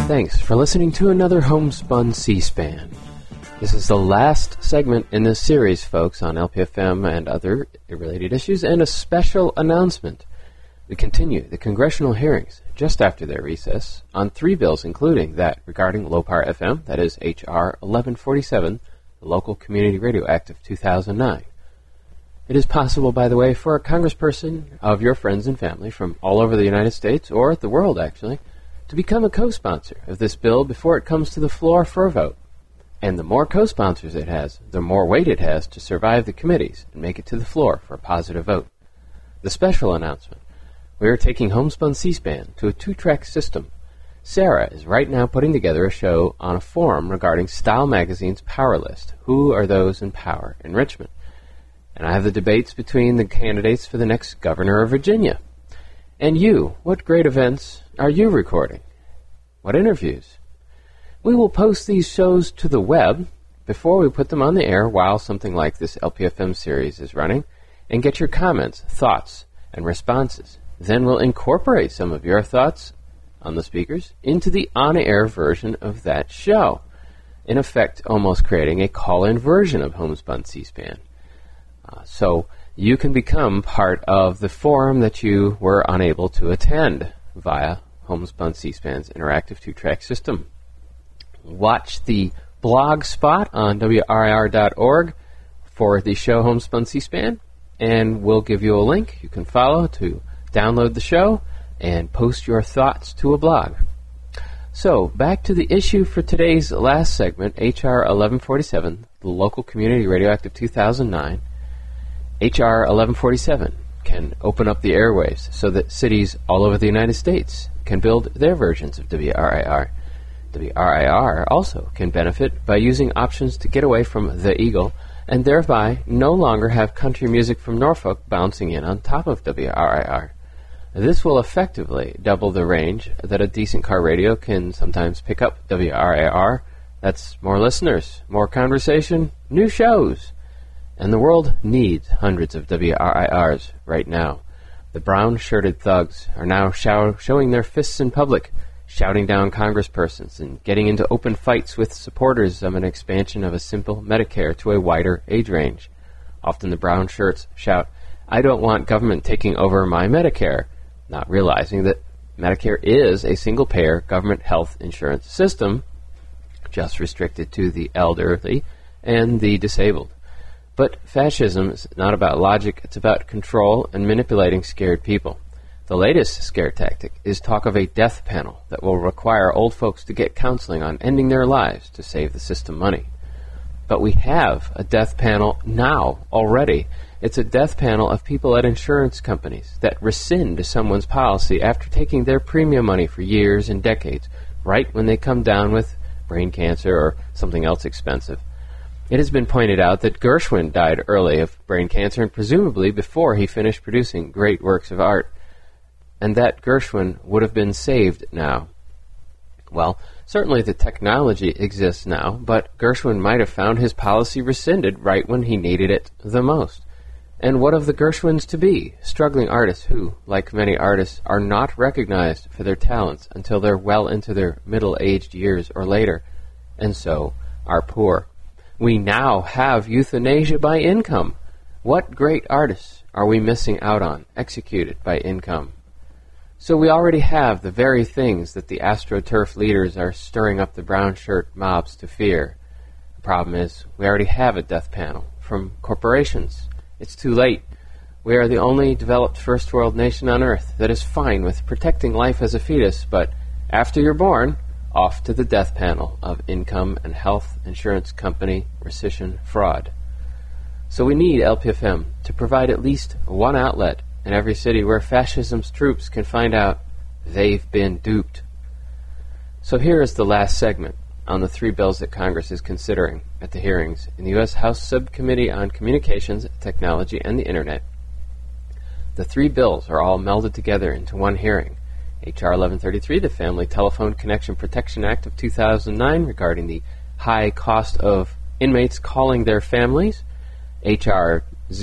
Thanks for listening to another Homespun C-SPAN. This is the last segment in this series, folks, on LPFM and other related issues, and a special announcement. We continue the congressional hearings just after their recess on 3 bills, including that regarding low-power FM, that is H.R. 1147, the Local Community Radio Act of 2009. It is possible, by the way, for a congressperson of your friends and family from all over the United States, or the world actually, to become a co-sponsor of this bill before it comes to the floor for a vote. And the more co-sponsors it has, the more weight it has to survive the committees and make it to the floor for a positive vote. The special announcement: we are taking Homespun C-SPAN to a 2-track system. Sarah is right now putting together a show on a forum regarding Style Magazine's Power List. Who are those in power in Richmond? And I have the debates between the candidates for the next governor of Virginia. And you, what great events are you recording? What interviews? We will post these shows to the web before we put them on the air while something like this LPFM series is running, and get your comments, thoughts, and responses. Then we'll incorporate some of your thoughts on the speakers into the on-air version of that show, in effect almost creating a call-in version of Homespun C-SPAN. So you can become part of the forum that you were unable to attend via Homespun C-SPAN's interactive 2-track system. Watch the blog spot on WRIR.org for the show Homespun C-SPAN, and we'll give you a link you can follow to download the show and post your thoughts to a blog. So, back to the issue for today's last segment, H.R. 1147, the Local Community Radio Act of 2009. H.R. 1147 can open up the airwaves so that cities all over the United States can build their versions of WRIR. WRIR also can benefit by using options to get away from the Eagle and thereby no longer have country music from Norfolk bouncing in on top of WRIR. This will effectively double the range that a decent car radio can sometimes pick up WRIR. That's more listeners, more conversation, new shows. And the world needs hundreds of WRIRs right now. The brown-shirted thugs are now showing their fists in public, shouting down congresspersons and getting into open fights with supporters of an expansion of a simple Medicare to a wider age range. Often the brown shirts shout, "I don't want government taking over my Medicare," not realizing that Medicare is a single-payer government health insurance system, just restricted to the elderly and the disabled. But fascism is not about logic, it's about control and manipulating scared people. The latest scare tactic is talk of a death panel that will require old folks to get counseling on ending their lives to save the system money. But we have a death panel now already. It's a death panel of people at insurance companies that rescind someone's policy after taking their premium money for years and decades, right when they come down with brain cancer or something else expensive. It has been pointed out that Gershwin died early of brain cancer, and presumably before he finished producing great works of art, and that Gershwin would have been saved now. Well, certainly the technology exists now, but Gershwin might have found his policy rescinded right when he needed it the most. And what of the Gershwins to be? Struggling artists who, like many artists, are not recognized for their talents until they're well into their middle-aged years or later, and so are poor. We now have euthanasia by income. What great artists are we missing out on, executed by income? So we already have the very things that the AstroTurf leaders are stirring up the brown shirt mobs to fear. The problem is, we already have a death panel from corporations. It's too late. We are the only developed first world nation on earth that is fine with protecting life as a fetus, but after you're born, off to the death panel of income and health insurance company rescission fraud. So we need LPFM to provide at least one outlet in every city where fascism's troops can find out they've been duped. So here is the last segment on the 3 bills that Congress is considering at the hearings in the U.S. House Subcommittee on Communications, Technology, and the Internet. The 3 bills are all melded together into one hearing. H.R. 1133, the Family Telephone Connection Protection Act of 2009, regarding the high cost of inmates calling their families. H.R.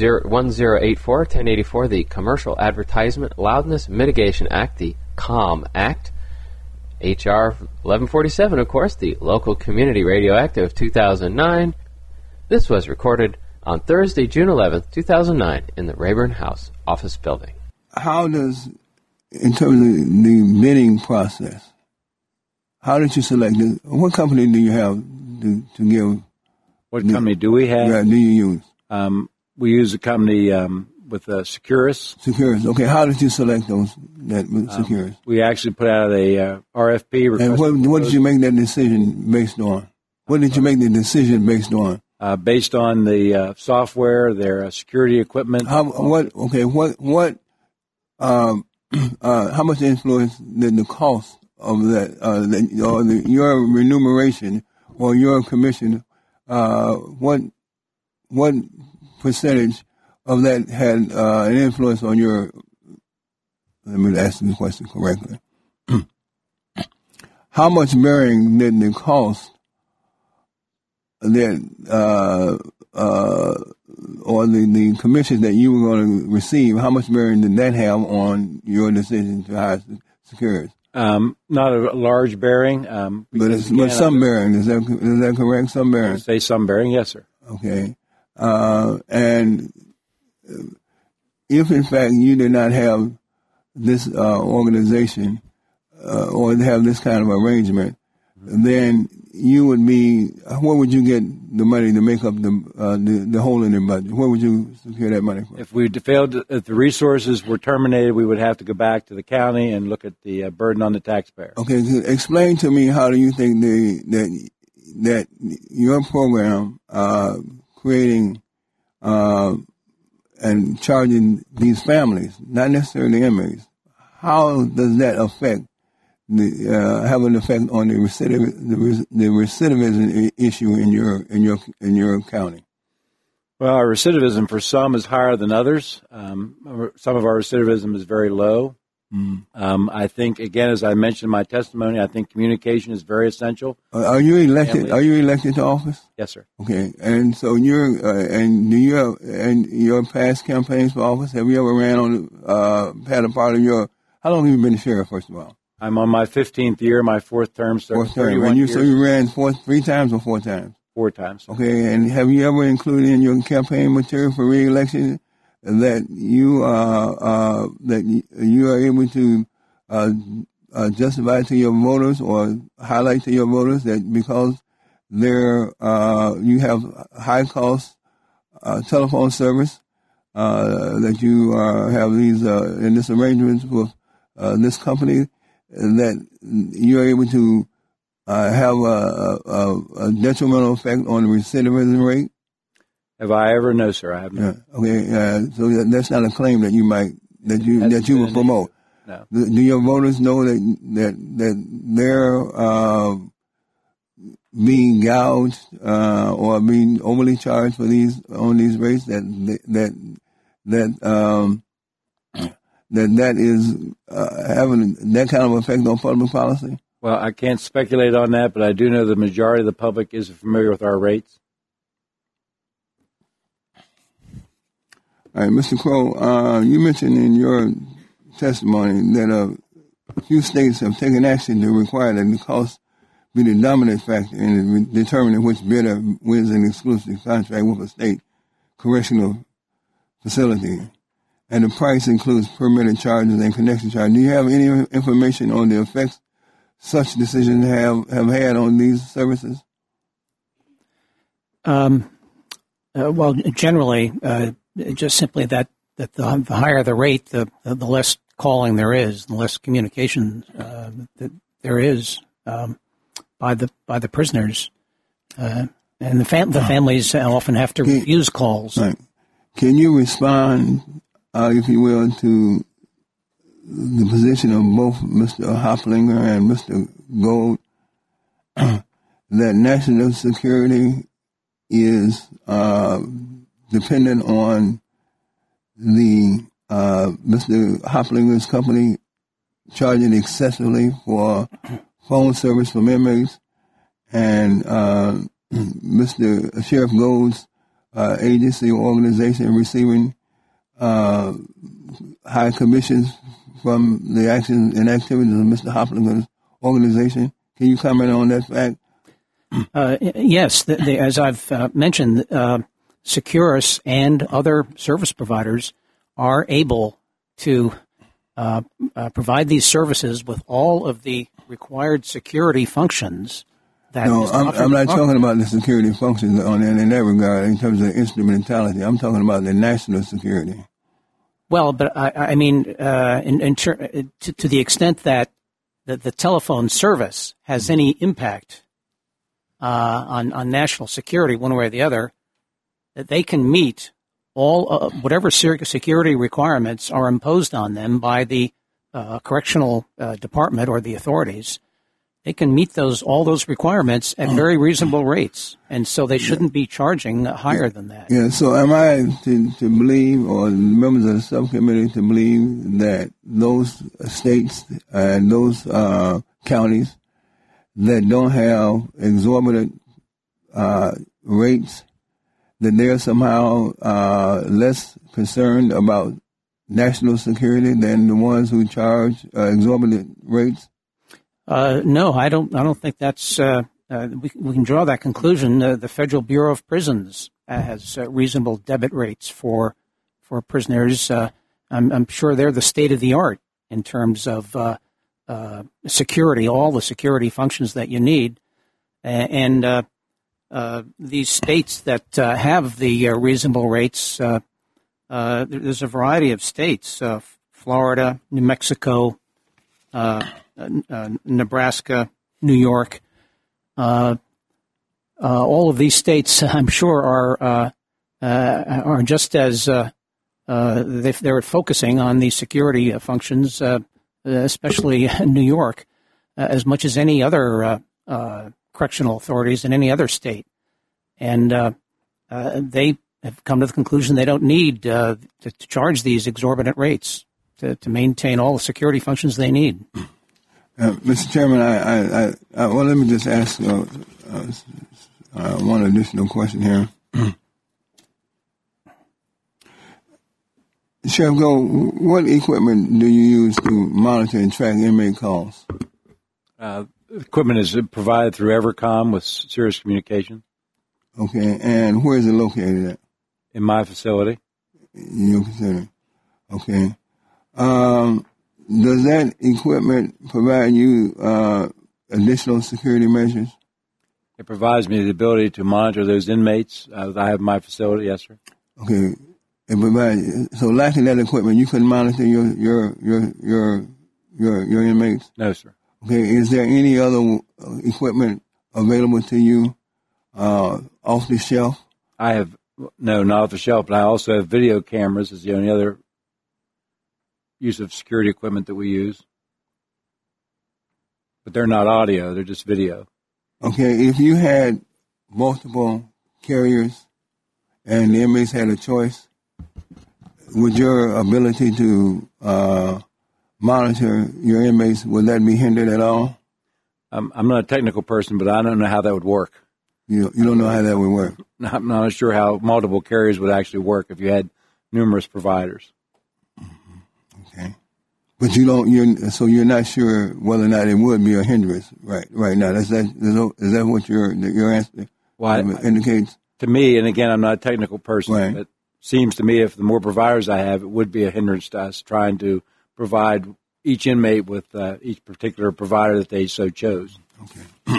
1084, 1084, the Commercial Advertisement Loudness Mitigation Act, the COMM Act. H.R. 1147, of course, the Local Community Radio Act of 2009. This was recorded on Thursday, June 11th, 2009, in the Rayburn House office building. How does, in terms of the bidding process, how did you select this? What company do you have to give? What company do we have? Yeah, do you use? We use a company with Securus. Securus. Okay, how did you select those that with Securus? We actually put out a RFP. And what did you make that decision based on? What did you make the decision based on? Based on the software, their security equipment. How much influence did the cost of that, your remuneration or your commission, what percentage of that had an influence on your, let me ask the question correctly. How much bearing did the cost that, or the commission that you were going to receive, how much bearing did that have on your decision to hire Securus? Not a large bearing. But some bearing. Is that correct? Some bearing. I say some bearing, yes, sir. Okay. And if, in fact, you did not have this organization or have this kind of arrangement, then you would be, where would you get the money to make up the hole in the budget? Where would you secure that money from? If we failed, if the resources were terminated, we would have to go back to the county and look at the burden on the taxpayer. Okay, so explain to me, how do you think that your program creating and charging these families, not necessarily inmates, how does that affect have an effect on the recidivism issue in your county? Well, our recidivism for some is higher than others. Some of our recidivism is very low. I think, again, as I mentioned in my testimony, I think communication is very essential. Are you elected? Are you elected to office? Yes, sir. Okay, and so your past campaigns for office, have you ever ran on had a part of your? How long have you been a sheriff? First of all, I'm on my 15th year, my fourth term. Fourth term, and so you ran 3 times or 4 times? 4 times. Okay, and have you ever included in your campaign material for re-election that you are able to justify to your voters or highlight to your voters that because you have high cost telephone service that you have these in this arrangement with this company, that you're able to have a detrimental effect on the recidivism rate? Have I ever? No, sir, I have not. Okay, so that's not a claim that you will promote. No. Do your voters know that they're being gouged or being overly charged for on these rates? That is having that kind of effect on public policy? Well, I can't speculate on that, but I do know the majority of the public is familiar with our rates. All right, Mr. Crow, you mentioned in your testimony that a few states have taken action to require that the cost be the dominant factor in determining which bidder wins an exclusive contract with a state correctional facility. And the price includes permitted charges and connection charges. Do you have any information on the effects such decisions have had on these services? Well, generally, just simply that the higher the rate, the less calling there is, the less communication that there is by the prisoners, and the families often have to refuse calls. Right. Can you respond, if you will, to the position of both Mr. Hoplinger and Mr. Gold, that national security is dependent on the Mr. Hoplinger's company charging excessively for phone service from inmates, and Mr. Sheriff Gold's agency or organization receiving high commissions from the actions and activities of Mr. Hoplinger's organization. Can you comment on that fact? Yes. As I've mentioned, Securus and other service providers are able to provide these services with all of the required security functions. No, I'm not talking about the security functions in that regard in terms of instrumentality. I'm talking about the national security. Well, but I mean, to the extent that the telephone service has any impact on national security, one way or the other, that they can meet all whatever security requirements are imposed on them by the correctional department or the authorities. They can meet all those requirements at very reasonable rates, and so they shouldn't be charging higher than that. Yeah. So, am I to believe, or members of the subcommittee to believe, that those states and those counties that don't have exorbitant rates, that they're somehow less concerned about national security than the ones who charge exorbitant rates? No, I don't think that's. We can draw that conclusion. The Federal Bureau of Prisons has reasonable debit rates for prisoners. I'm sure they're the state of the art in terms of security, all the security functions that you need, and these states that have the reasonable rates. There's a variety of states: Florida, New Mexico. Nebraska, New York, all of these states, I'm sure, are just as they're focusing on the security functions, especially in New York, as much as any other correctional authorities in any other state, and they have come to the conclusion they don't need to charge these exorbitant rates to maintain all the security functions they need. Mr. Chairman, well, let me just ask one additional question here. Sheriff Gold, what equipment do you use to monitor and track inmate calls? Equipment is provided through Evercom with Sirius Communication. Okay, and where is it located at? In my facility. In your facility. Okay. Does that equipment provide you additional security measures? It provides me the ability to monitor those inmates that I have in my facility. Yes, sir. Okay. It provides. So, lacking that equipment, you couldn't monitor your inmates? No, sir. Okay. Is there any other equipment available to you off the shelf? I have not off the shelf, but I also have video cameras. Is the only other use of security equipment that we use. But they're not audio, they're just video. Okay, if you had multiple carriers and the inmates had a choice, would your ability to monitor your inmates, would that be hindered at all? I'm not a technical person, but I don't know how that would work. You don't know how that would work? I'm not sure how multiple carriers would actually work if you had numerous providers. Okay, but so you're not sure whether or not it would be a hindrance right now. Is that what your answer indicates? To me, and again, I'm not a technical person, right. But it seems to me if the more providers I have, it would be a hindrance to us trying to provide each inmate with each particular provider that they so chose. Okay.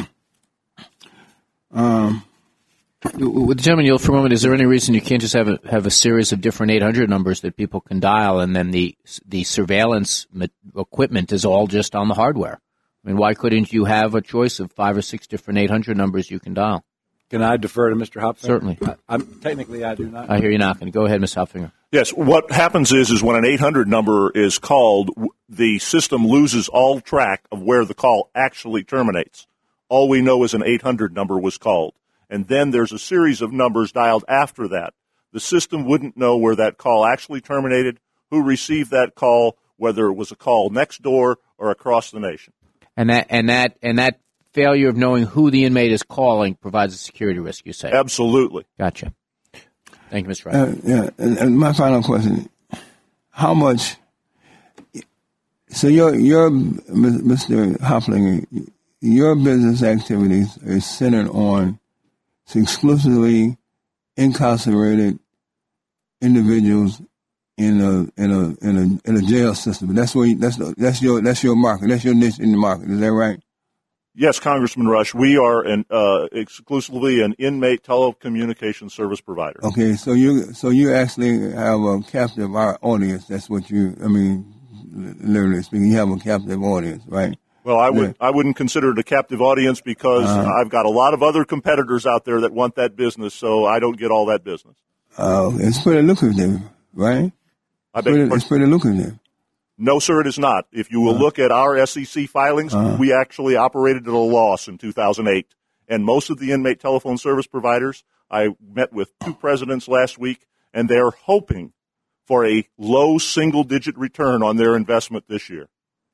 With the gentleman yield for a moment, is there any reason you can't just have a series of different 800 numbers that people can dial, and then the surveillance equipment is all just on the hardware? I mean, why couldn't you have a choice of 5 or 6 different 800 numbers you can dial? Can I defer to Mr. Hopfinger? Certainly. Technically, I do not. I hear you knocking. Go ahead, Ms. Hopfinger. Yes. What happens is when an 800 number is called, the system loses all track of where the call actually terminates. All we know is an 800 number was called. And then there's a series of numbers dialed after that. The system wouldn't know where that call actually terminated, who received that call, whether it was a call next door or across the nation. And that failure of knowing who the inmate is calling provides a security risk, you say? Absolutely. Gotcha. Thank you, Mr. Wright. And my final question, how much So your Mr. Hopling, your business activities are centered on exclusively incarcerated individuals in a jail system. That's your market. That's your niche in the market. Is that right? Yes, Congressman Rush. We are exclusively an inmate telecommunications service provider. Okay, so you actually have a captive audience. That's what literally speaking, you have a captive audience, right? Well, I wouldn't consider it a captive audience because I've got a lot of other competitors out there that want that business, so I don't get all that business. It's pretty lucrative, right? It's pretty lucrative. No, sir, it is not. If you will look at our SEC filings, we actually operated at a loss in 2008. And most of the inmate telephone service providers, I met with 2 presidents last week, and they're hoping for a low single-digit return on their investment this year.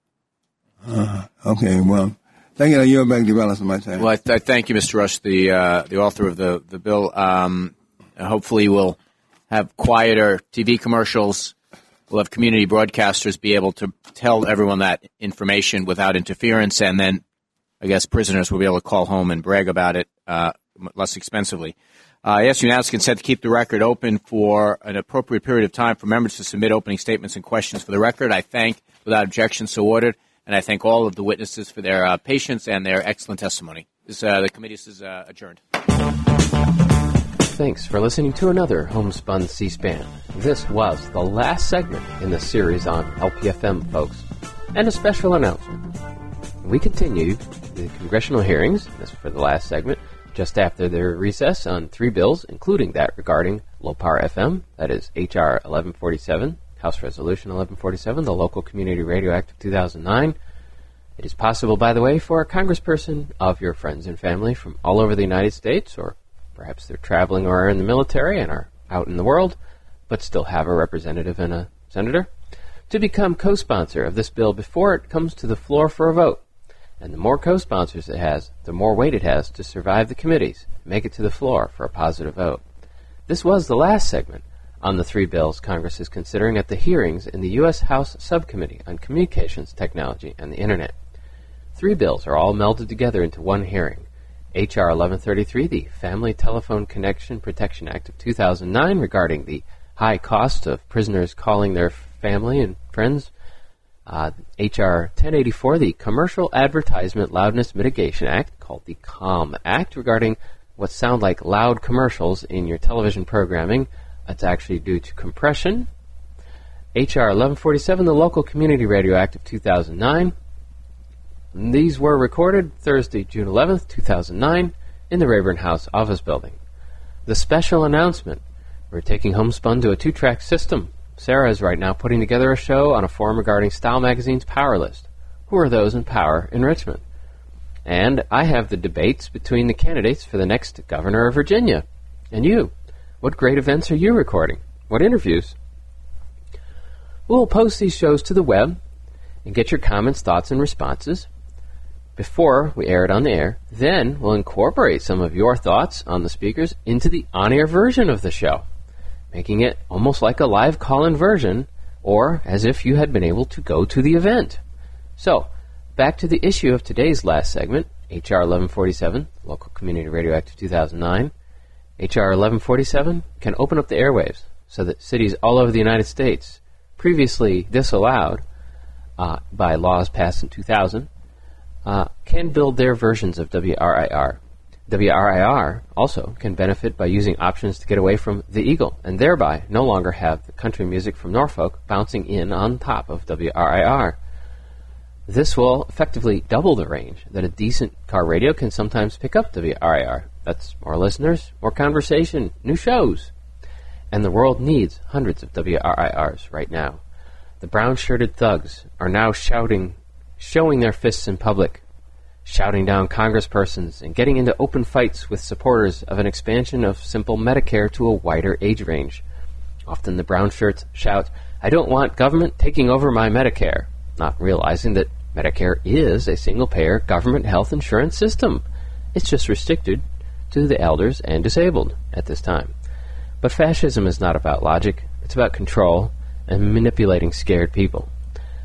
Okay, well, thank you. You're back to balance of my time. Well, I thank you, Mr. Rush, the author of the bill. Hopefully we'll have quieter TV commercials. We'll have community broadcasters be able to tell everyone that information without interference, and then I guess prisoners will be able to call home and brag about it less expensively. I ask you now to consent to keep the record open for an appropriate period of time for members to submit opening statements and questions for the record. I thank, without objection, so ordered, and I thank all of the witnesses for their patience and their excellent testimony. The committee is adjourned. Thanks for listening to another Homespun C-SPAN. This was the last segment in the series on LPFM, folks, and a special announcement. We continued the congressional hearings, this for the last segment, just after their recess on 3 bills, including that regarding low-power FM, that is H.R. 1147, House Resolution 1147, the Local Community Radio Act of 2009. It is possible, by the way, for a congressperson of your friends and family from all over the United States, or perhaps they're traveling or are in the military and are out in the world, but still have a representative and a senator, to become co-sponsor of this bill before it comes to the floor for a vote. And the more co-sponsors it has, the more weight it has to survive the committees, make it to the floor for a positive vote. This was the last segment on the 3 bills Congress is considering at the hearings in the U.S. House Subcommittee on Communications Technology and the Internet. 3 bills are all melded together into one hearing. H.R. 1133, the Family Telephone Connection Protection Act of 2009, regarding the high cost of prisoners calling their family and friends. H.R. 1084, the Commercial Advertisement Loudness Mitigation Act, called the CALM Act, regarding what sound like loud commercials in your television programming. It's actually due to compression. H.R. 1147, the Local Community Radio Act of 2009. These were recorded Thursday, June 11th, 2009, in the Rayburn House office building. The special announcement: we're taking Homespun to a 2-track system. Sarah is right now putting together a show on a forum regarding Style Magazine's Power List. Who are those in power in Richmond? And I have the debates between the candidates for the next governor of Virginia. And you, what great events are you recording? What interviews? We'll post these shows to the web and get your comments, thoughts, and responses before we air it on the air. Then we'll incorporate some of your thoughts on the speakers into the on-air version of the show, making it almost like a live call-in version, or as if you had been able to go to the event. So, back to the issue of today's last segment, H.R. 1147, Local Community Radio Act of 2009. H.R. 1147 can open up the airwaves so that cities all over the United States, previously disallowed by laws passed in 2000, can build their versions of WRIR. WRIR also can benefit by using options to get away from the Eagle, and thereby no longer have the country music from Norfolk bouncing in on top of WRIR. This will effectively double the range that a decent car radio can sometimes pick up WRIR. That's more listeners, more conversation, new shows. And the world needs hundreds of WRIRs right now. The brown-shirted thugs are now shouting, showing their fists in public, shouting down congresspersons and getting into open fights with supporters of an expansion of simple Medicare to a wider age range. Often the brown shirts shout, "I don't want government taking over my Medicare," not realizing that Medicare is a single-payer government health insurance system. It's just restricted to the elders and disabled at this time. But fascism is not about logic. It's about control and manipulating scared people.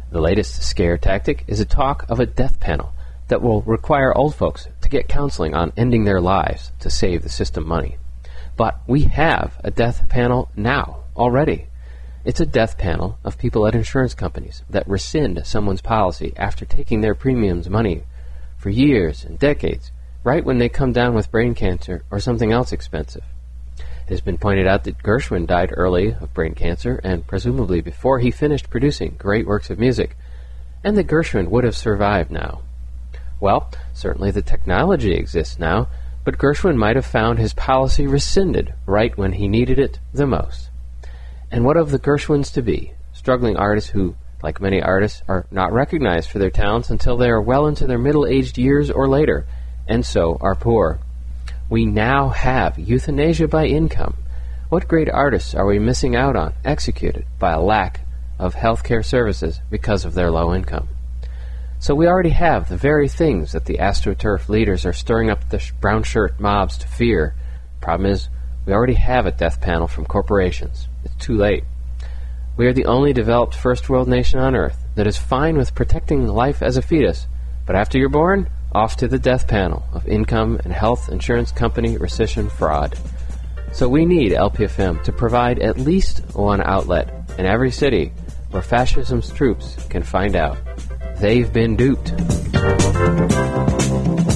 The latest scare tactic is a talk of a death panel that will require old folks to get counseling on ending their lives to save the system money. But we have a death panel now, already. It's a death panel of people at insurance companies that rescind someone's policy after taking their premiums money for years and decades, right when they come down with brain cancer or something else expensive. It has been pointed out that Gershwin died early of brain cancer, and presumably before he finished producing great works of music, and that Gershwin would have survived now. Well, certainly the technology exists now, but Gershwin might have found his policy rescinded right when he needed it the most. And what of the Gershwins to be? Struggling artists who, like many artists, are not recognized for their talents until they are well into their middle-aged years or later, and so are poor. We now have euthanasia by income. What great artists are we missing out on, executed by a lack of health care services because of their low income? So we already have the very things that the AstroTurf leaders are stirring up the brown shirt mobs to fear. Problem is, we already have a death panel from corporations. It's too late. We are the only developed first world nation on earth that is fine with protecting life as a fetus, but after you're born, off to the death panel of income and health insurance company rescission fraud. So we need LPFM to provide at least one outlet in every city where fascism's troops can find out they've been duped.